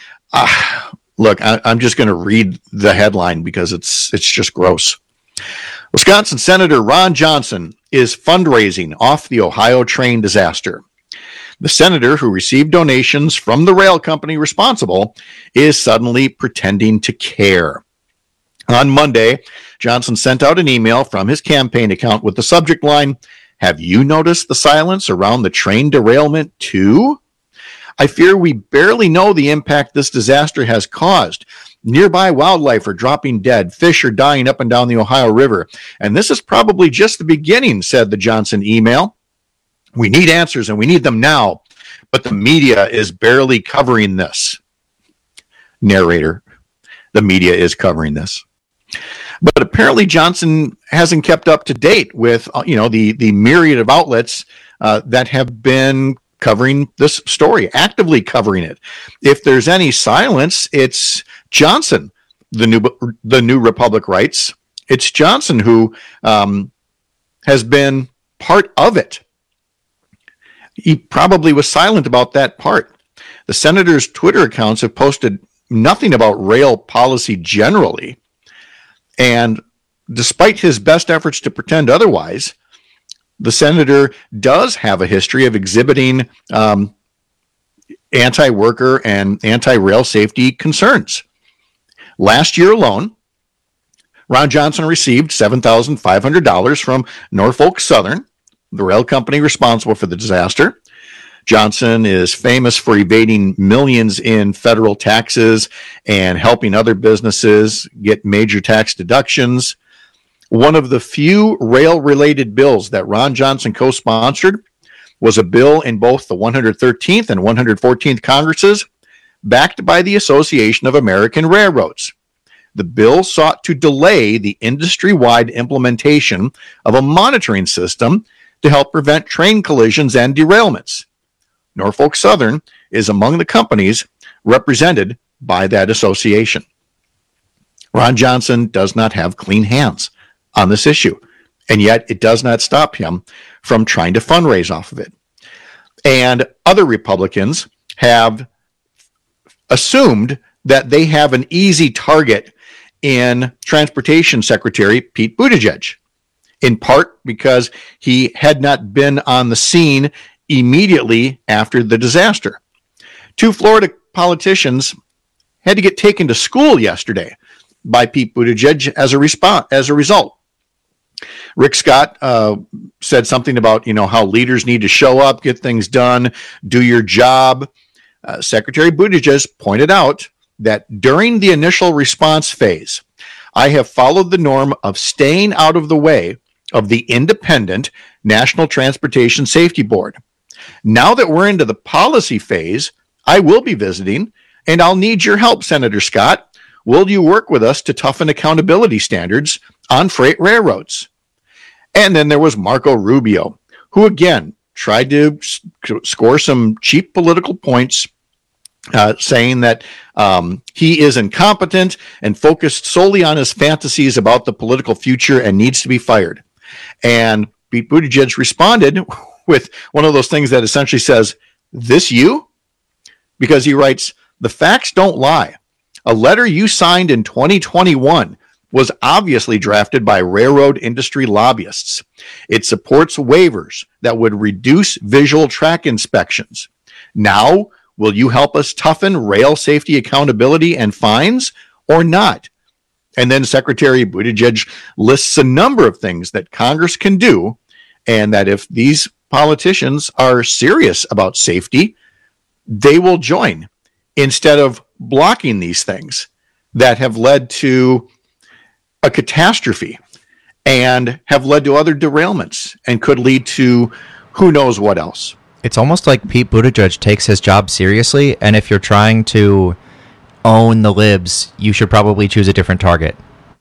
look, I'm just going to read the headline because it's just gross. Wisconsin Senator Ron Johnson is fundraising off the Ohio train disaster. The senator, who received donations from the rail company responsible, is suddenly pretending to care. On Monday, Johnson sent out an email from his campaign account with the subject line, "Have you noticed the silence around the train derailment too? I fear we barely know the impact this disaster has caused. Nearby wildlife are dropping dead. Fish are dying up and down the Ohio River. And this is probably just the beginning," said the Johnson email. "We need answers and we need them now. But the media is barely covering this." Narrator, the media is covering this. But apparently Johnson hasn't kept up to date with, the myriad of outlets that have been covering this story, actively covering it. If there's any silence, it's Johnson, the New Republic writes. It's Johnson who has been part of it. He probably was silent about that part. The senator's Twitter accounts have posted nothing about rail policy generally. And despite his best efforts to pretend otherwise, the senator does have a history of exhibiting anti-worker and anti-rail safety concerns. Last year alone, Ron Johnson received $7,500 from Norfolk Southern, the rail company responsible for the disaster. Johnson is famous for evading millions in federal taxes and helping other businesses get major tax deductions. One of the few rail-related bills that Ron Johnson co-sponsored was a bill in both the 113th and 114th Congresses, backed by the Association of American Railroads. The bill sought to delay the industry-wide implementation of a monitoring system to help prevent train collisions and derailments. Norfolk Southern is among the companies represented by that association. Ron Johnson does not have clean hands on this issue, and yet it does not stop him from trying to fundraise off of it. And other Republicans have assumed that they have an easy target in Transportation Secretary Pete Buttigieg, in part because he had not been on the scene immediately after the disaster. Two Florida politicians had to get taken to school yesterday by Pete Buttigieg as a result. Rick Scott said something about, how leaders need to show up, get things done, do your job. Secretary Buttigieg pointed out that during the initial response phase, I have followed the norm of staying out of the way of the independent National Transportation Safety Board. Now that we're into the policy phase, I will be visiting, and I'll need your help, Senator Scott. Will you work with us to toughen accountability standards on freight railroads? And then there was Marco Rubio, who again tried to score some cheap political points, saying that he is incompetent and focused solely on his fantasies about the political future and needs to be fired. And Pete Buttigieg responded with one of those things that essentially says, "This you?" Because he writes, "The facts don't lie. A letter you signed in 2021 was obviously drafted by railroad industry lobbyists. It supports waivers that would reduce visual track inspections. Now, will you help us toughen rail safety accountability and fines or not?" And then Secretary Buttigieg lists a number of things that Congress can do, and that if these politicians are serious about safety, they will join instead of blocking these things that have led to a catastrophe and have led to other derailments and could lead to who knows what else. It's almost like Pete Buttigieg takes his job seriously, and if you're trying to own the libs, you should probably choose a different target.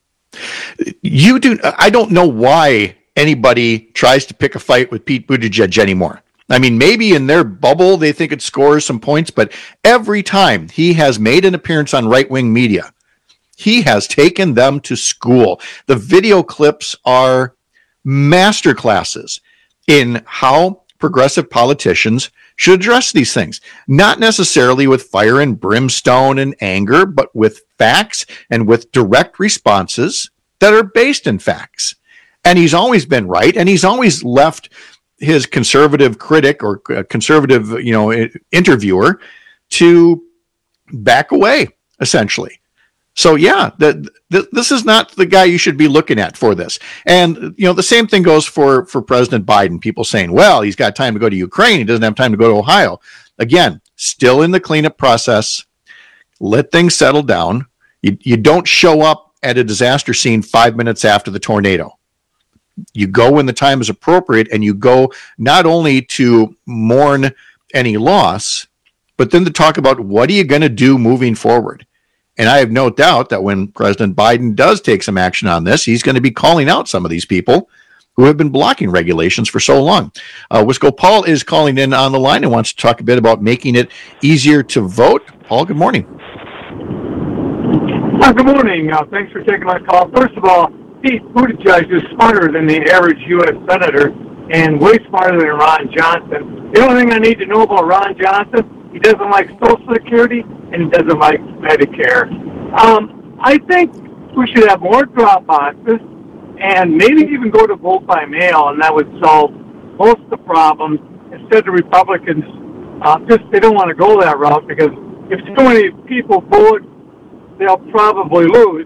I don't know why anybody tries to pick a fight with Pete Buttigieg anymore. I mean, maybe in their bubble they think it scores some points, but every time he has made an appearance on right-wing media, he has taken them to school. The video clips are masterclasses in how progressive politicians should address these things. Not necessarily with fire and brimstone and anger, but with facts and with direct responses that are based in facts. And he's always been right, and he's always left his conservative critic or conservative, interviewer to back away, essentially. So yeah, this is not the guy you should be looking at for this. And the same thing goes for President Biden. People saying, well, he's got time to go to Ukraine, he doesn't have time to go to Ohio. Again, still in the cleanup process. Let things settle down. You don't show up at a disaster scene 5 minutes after the tornado. You go when the time is appropriate, and you go not only to mourn any loss, but then to talk about what are you going to do moving forward. And I have no doubt that when President Biden does take some action on this, he's going to be calling out some of these people who have been blocking regulations for so long. Wisco Paul is calling in on the line and wants to talk a bit about making it easier to vote. Paul, good morning. Good morning. Thanks for taking my call. First of all, Pete Buttigieg is smarter than the average U.S. senator and way smarter than Ron Johnson. The only thing I need to know about Ron Johnson, he doesn't like Social Security and he doesn't like Medicare. I think we should have more drop boxes and maybe even go to vote by mail, and that would solve most of the problems. Instead, the Republicans they don't want to go that route because if so many people vote, they'll probably lose.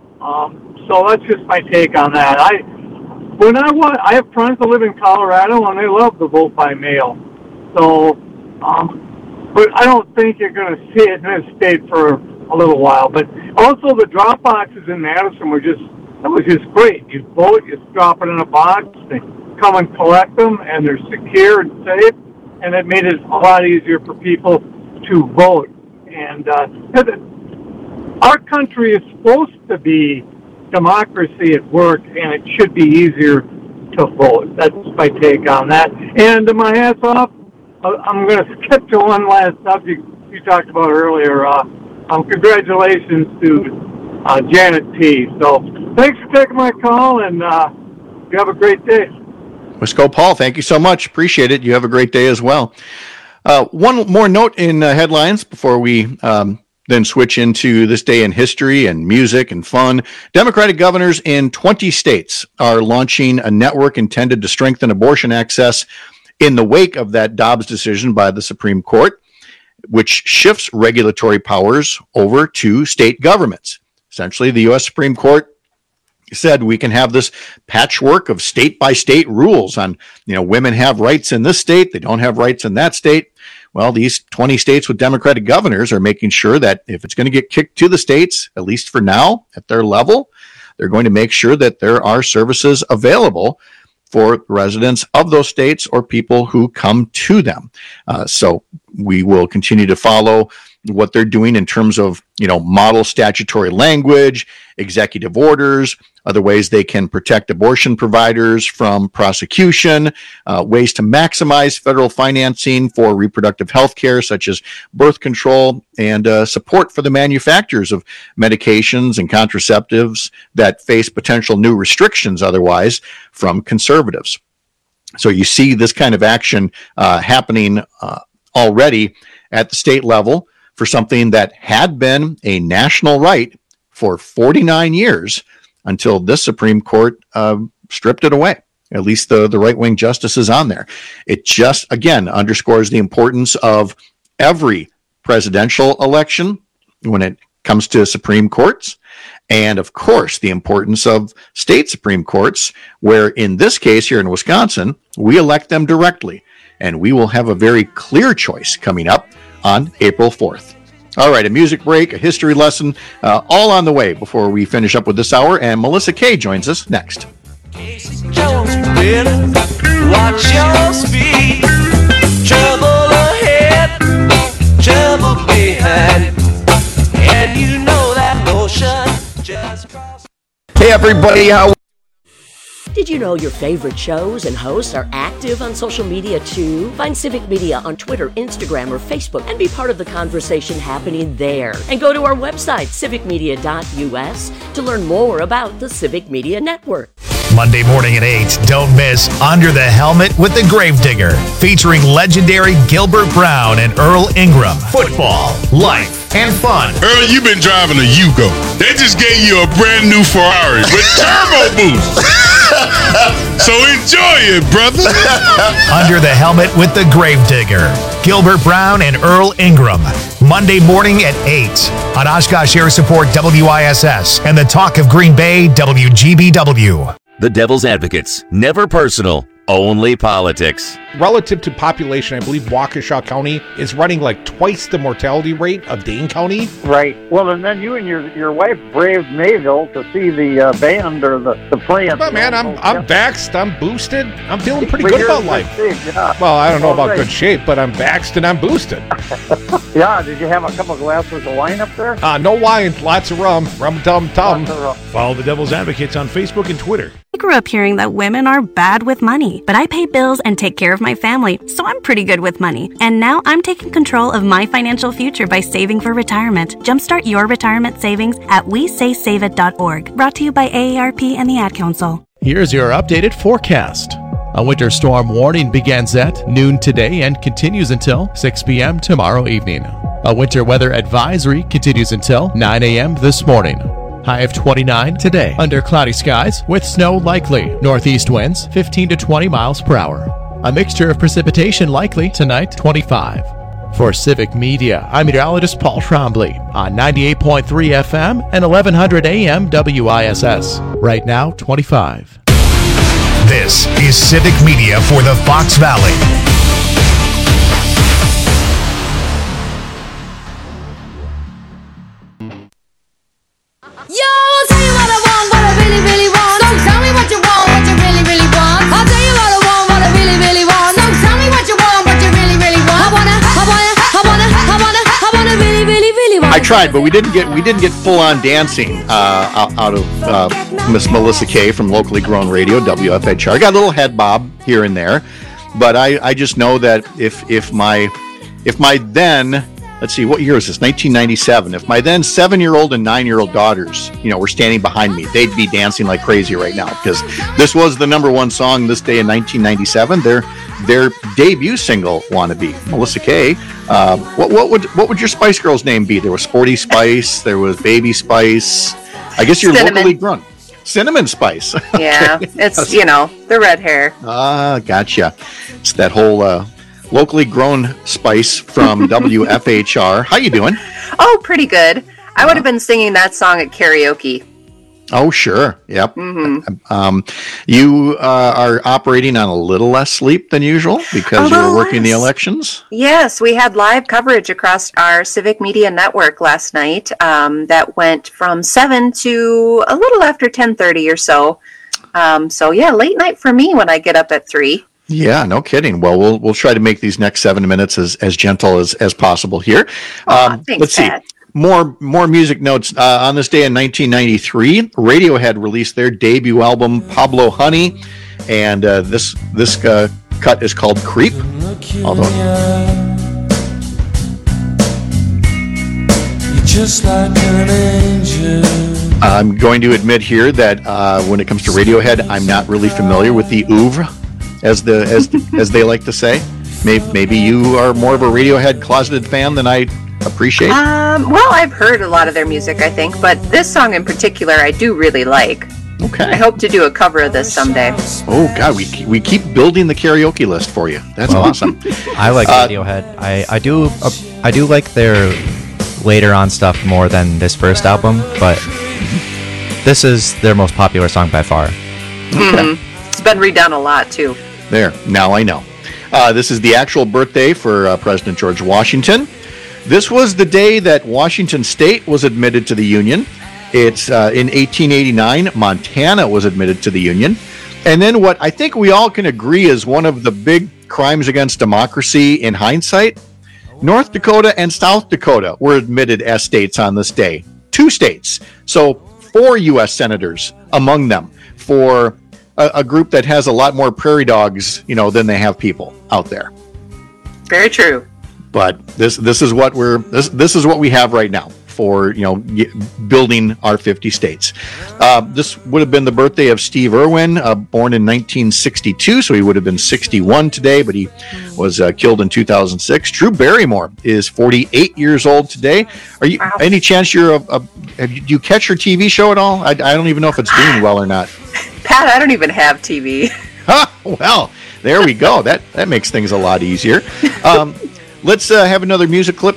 So that's just my take on that. I have friends that live in Colorado and they love the vote by mail. So, but I don't think you're going to see it in this state for a little while. But also the drop boxes in Madison was just great. You vote, you drop it in a box, they come and collect them, and they're secure and safe, and it made it a lot easier for people to vote. And our country is supposed to be democracy at work, and it should be easier to vote. That's my take on that. And to my hats off, I'm going to skip to one last subject you talked about earlier. Congratulations to Janet T. So thanks for taking my call, and you have a great day. Let's go, Paul. Thank you so much. Appreciate it. You have a great day as well. One more note in headlines before we then switch into this day in history and music and fun. Democratic governors in 20 states are launching a network intended to strengthen abortion access in the wake of that Dobbs decision by the Supreme Court, which shifts regulatory powers over to state governments. Essentially, the U.S. Supreme Court said we can have this patchwork of state-by-state rules on, women have rights in this state, they don't have rights in that state. Well, these 20 states with Democratic governors are making sure that if it's going to get kicked to the states, at least for now, at their level, they're going to make sure that there are services available for residents of those states or people who come to them. So we will continue to follow what they're doing in terms of, model statutory language, executive orders, other ways they can protect abortion providers from prosecution, ways to maximize federal financing for reproductive health care, such as birth control, and support for the manufacturers of medications and contraceptives that face potential new restrictions otherwise from conservatives. So you see this kind of action happening already at the state level for something that had been a national right for 49 years until this Supreme Court stripped it away, at least the right-wing justices on there. It just, again, underscores the importance of every presidential election when it comes to Supreme Courts, and, of course, the importance of state Supreme Courts, where in this case here in Wisconsin, we elect them directly, and we will have a very clear choice coming up on April 4th. All right, a music break, a history lesson, all on the way before we finish up with this hour, and Melissa Kay joins us next. Jones, watch your speed. Trouble ahead, trouble behind, and you know that motion just crossed. Hey everybody, how? Did you know your favorite shows and hosts are active on social media too? Find Civic Media on Twitter, Instagram, or Facebook and be part of the conversation happening there. And go to our website, civicmedia.us, to learn more about the Civic Media Network. Monday morning at 8, don't miss Under the Helmet with the Gravedigger, featuring legendary Gilbert Brown and Earl Ingram. Football, life, and fun. Earl, you've been driving a Yugo. They just gave you a brand new Ferrari with turbo boost. So enjoy it, brother. Under the Helmet with the Gravedigger, Gilbert Brown and Earl Ingram. Monday morning at 8 on Oshkosh Air Support WISS and the Talk of Green Bay WGBW. The Devil's Advocates. Never personal, only politics. Relative to population, I believe Waukesha County is running like twice the mortality rate of Dane County. Right. Well, and then you and your wife braved Mayville to see the band or the play. But man, I'm vaxxed, I'm boosted, I'm feeling pretty good about life. Yeah. Well, I don't know about good shape, but I'm vaxxed and I'm boosted. Yeah, did you have a couple glasses of wine up there? No wine, lots of rum, tum-tum. Follow the Devil's Advocates on Facebook and Twitter. I grew up hearing that women are bad with money. money, but I pay bills and take care of my family, so I'm pretty good with money. And now I'm taking control of my financial future by saving for retirement. Jumpstart your retirement savings at WeSaySaveIt.org. Brought to you by AARP and the Ad Council. Here's your updated forecast. A winter storm warning begins at noon today and continues until 6 p.m. tomorrow evening. A winter weather advisory continues until 9 a.m. this morning. High of 29 today under cloudy skies with snow likely. Northeast winds 15 to 20 miles per hour. A mixture of precipitation likely tonight, 25. For Civic Media, I'm meteorologist Paul Trombley on 98.3 FM and 1100 AM WISS. Right now, 25. This is Civic Media for the Fox Valley. Yo, I'll tell you what I want, what I really, really want. Don't tell me what you want, what you really, really want. I'll tell you what I want, what I really, really want. Don't tell me what you want, what you really, really want. I wanna really, really, really want. I tried, but we didn't get full on dancing out of Miss Melissa Kay from Locally Grown Radio, WFHR. I got a little head bob here and there, but I just know that if my then, let's see, what year is this? 1997. If my then 7-year-old and 9-year-old daughters, were standing behind me, they'd be dancing like crazy right now because this was the number one song this day in 1997. Their debut single, "Wannabe." Melissa Kay. What would your Spice Girls name be? There was Sporty Spice. There was Baby Spice. I guess you're Cinnamon. Locally grown. Cinnamon Spice. Yeah, it's the red hair. Gotcha. It's that whole locally grown spice from WFHR. How you doing? Oh, pretty good. I would have been singing that song at karaoke. Oh, sure. Yep. Mm-hmm. You are operating on a little less sleep than usual because you were working the elections? Yes, we had live coverage across our Civic Media Network last night that went from 7 to a little after 10:30 or so. So, yeah, late night for me when I get up at 3. Yeah, no kidding. Well, we'll try to make these next 7 minutes as gentle as possible here. Thanks, let's see. Pat. More music notes. On this day in 1993, Radiohead released their debut album, Pablo Honey, and this cut is called Creep. Although, you're just like an angel. I'm going to admit here that when it comes to Radiohead, I'm not really familiar with the oeuvre, as they like to say. Maybe you are more of a Radiohead closeted fan than I appreciate. Well, I've heard a lot of their music, I think, but this song in particular I do really like. Okay. I hope to do a cover of this someday. Oh God, we keep building the karaoke list for you. That's awesome. I like Radiohead. I do like their later on stuff more than this first album, but this is their most popular song by far. Okay. It's been redone a lot too. There, now I know. This is the actual birthday for President George Washington. This was the day that Washington State was admitted to the Union. It's in 1889, Montana was admitted to the Union. And then what I think we all can agree is one of the big crimes against democracy in hindsight, North Dakota and South Dakota were admitted as states on this day. 2 states. So 4 U.S. senators among them for a group that has a lot more prairie dogs, than they have people out there. Very true. But this is what this is what we have right now for building our 50 states. This would have been the birthday of Steve Irwin, born in 1962, so he would have been 61 today, but he was killed in 2006. Drew Barrymore is 48 years old today. Are you any chance you're do you catch your TV show at all? I don't even know if it's doing well or not. Pat, I don't even have TV. Well, there we go. That makes things a lot easier. Let's have another music clip.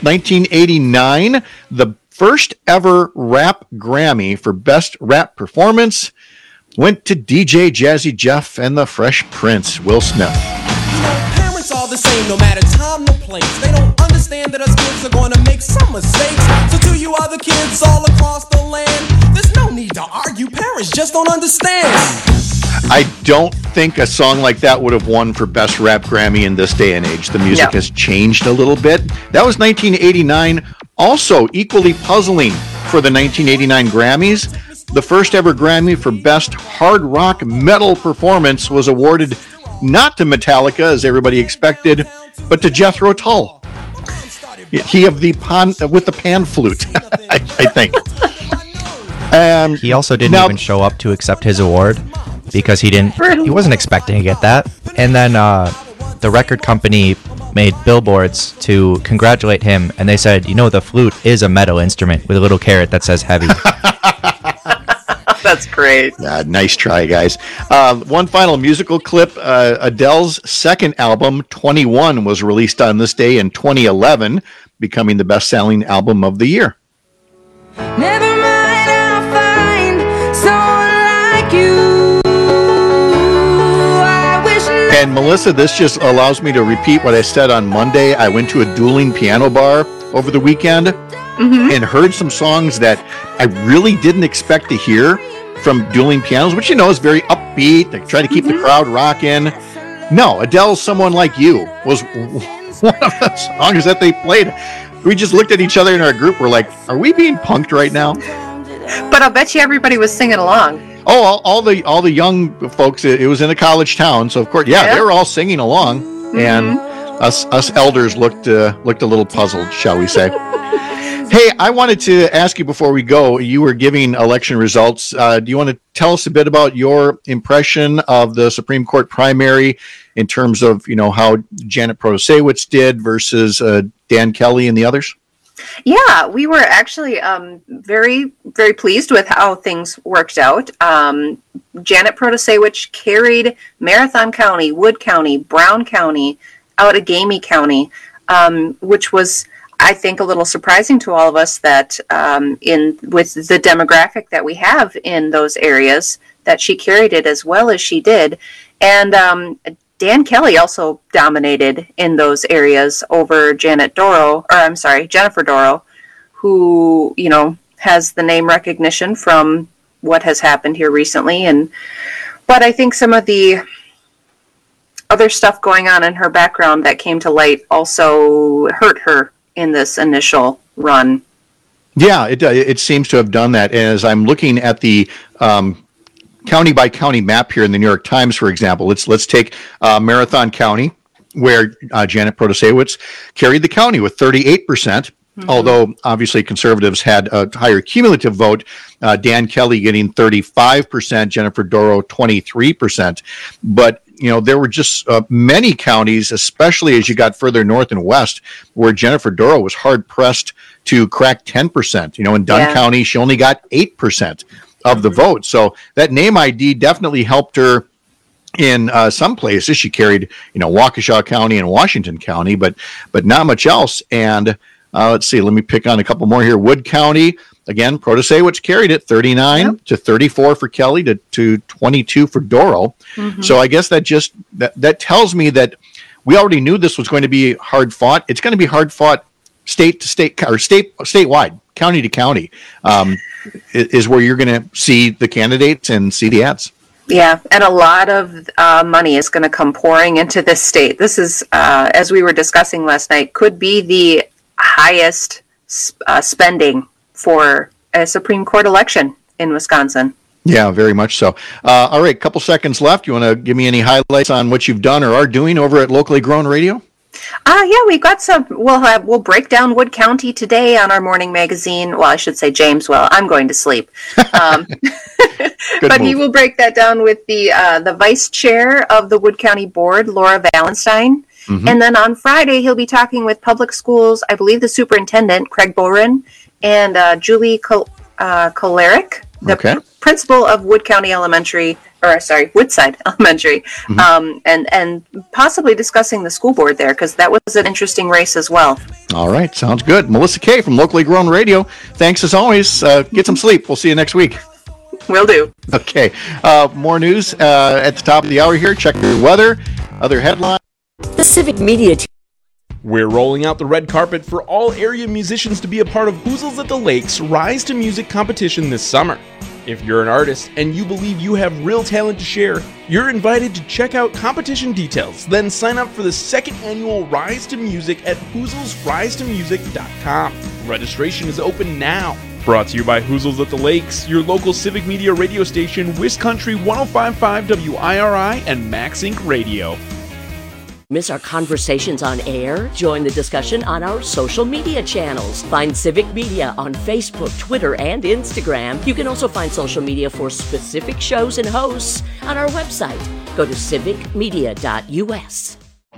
1989, the first ever rap Grammy for Best Rap Performance went to DJ Jazzy Jeff and the Fresh Prince, Will Smith. Parents are the same, no matter time nor place. They don't understand that us kids are going to make some mistakes. So to you other kids all across the land, there's no need to argue. Parents just don't understand. I don't think a song like that would have won for Best Rap Grammy in this day and age. The music has changed a little bit. That was 1989. Also, equally puzzling for the 1989 Grammys, the first ever Grammy for Best Hard Rock Metal Performance was awarded not to Metallica as everybody expected, but to Jethro Tull. He of the with the pan flute, I think. He also didn't even show up to accept his award because he wasn't expecting to get that. And then the record company made billboards to congratulate him, and they said, the flute is a metal instrument with a little carrot that says heavy. That's great. Nice try, guys. One final musical clip. Adele's second album, 21, was released on this day in 2011, becoming the best-selling album of the year. Never mind, I'll find someone like you. I wish. And Melissa, this just allows me to repeat what I said on Monday. I went to a dueling piano bar over the weekend and heard some songs that I really didn't expect to hear from dueling pianos, which is very upbeat. They try to keep the crowd rocking. No, Adele's Someone Like You was one of the songs that they played. We just looked at each other in our group. We're like, are we being punked right now? But I'll bet you everybody was singing along. Oh, all the young folks. It was in a college town, so of course, they were all singing along, and us elders looked a little puzzled, shall we say? Hey, I wanted to ask you before we go. You were giving election results. Do you want to tell us a bit about your impression of the Supreme Court primary in terms of how Janet Protasiewicz did versus Dan Kelly and the others? Yeah, we were actually very, very pleased with how things worked out. Janet Protasiewicz carried Marathon County, Wood County, Brown County, Outagamie County, which was, I think, a little surprising to all of us that with the demographic that we have in those areas, that she carried it as well as she did. And Dan Kelly also dominated in those areas over Jennifer Dorow, who, has the name recognition from what has happened here recently. But I think some of the other stuff going on in her background that came to light also hurt her in this initial run. Yeah, it seems to have done that. As I'm looking at the county by county map here in the New York Times, for example, let's take Marathon County, where Janet Protasiewicz carried the county with 38%. Although obviously conservatives had a higher cumulative vote, Dan Kelly getting 35%, Jennifer Dorow 23%. But there were just many counties, especially as you got further north and west, where Jennifer Dorow was hard pressed to crack 10%. In Dunn County, she only got 8% of the vote. So that name ID definitely helped her in some places. She carried, Waukesha County and Washington County, but not much else. And let's see, let me pick on a couple more here. Wood County, again, Protasiewicz carried it, 39 to 34 for Kelly to 22 for Dorow. So I guess that tells me that we already knew this was going to be hard fought. It's going to be hard fought state to state or statewide, county to county, is where you're going to see the candidates and see the ads. Yeah, and a lot of money is going to come pouring into this state. This is, as we were discussing last night, could be the highest spending for a Supreme Court election in Wisconsin. Yeah, very much so. All right, couple seconds left. You want to give me any highlights on what you've done or are doing over at Locally Grown Radio? Yeah, we've got some. We'll break down Wood County today on our morning magazine. Well, I should say James will. I'm going to sleep. But he will break that down with the vice chair of the Wood County Board, Laura Valenstein. And then on Friday, he'll be talking with public schools, I believe the superintendent, Craig Boren, and Julie Kolaric, the principal of Woodside Elementary, and possibly discussing the school board there, because that was an interesting race as well. All right, sounds good. Melissa Kay from Locally Grown Radio. Thanks as always. Get some sleep. We'll see you next week. Will do. Okay. More news at the top of the hour here. Check your weather. Other headlines. The Civic Media team. We're rolling out the red carpet for all area musicians to be a part of Hoozles at the Lakes Rise to Music competition this summer. If you're an artist and you believe you have real talent to share, you're invited to check out competition details, then sign up for the second annual Rise to Music at HoozlesRiseToMusic.com. Registration is open now. Brought to you by Hoozles at the Lakes, your local civic media radio station, West Country 105.5 WIRI and Max Inc. Radio. Miss our conversations on air? Join the discussion on our social media channels. Find Civic Media on Facebook, Twitter, and Instagram. You can also find social media for specific shows and hosts on our website. Go to civicmedia.us.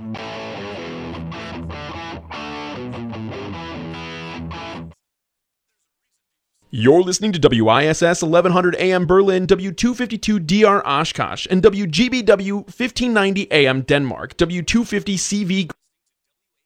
You're listening to WISS 1100 AM Berlin, W252 DR Oshkosh, and WGBW 1590 AM Denmark, W250 CV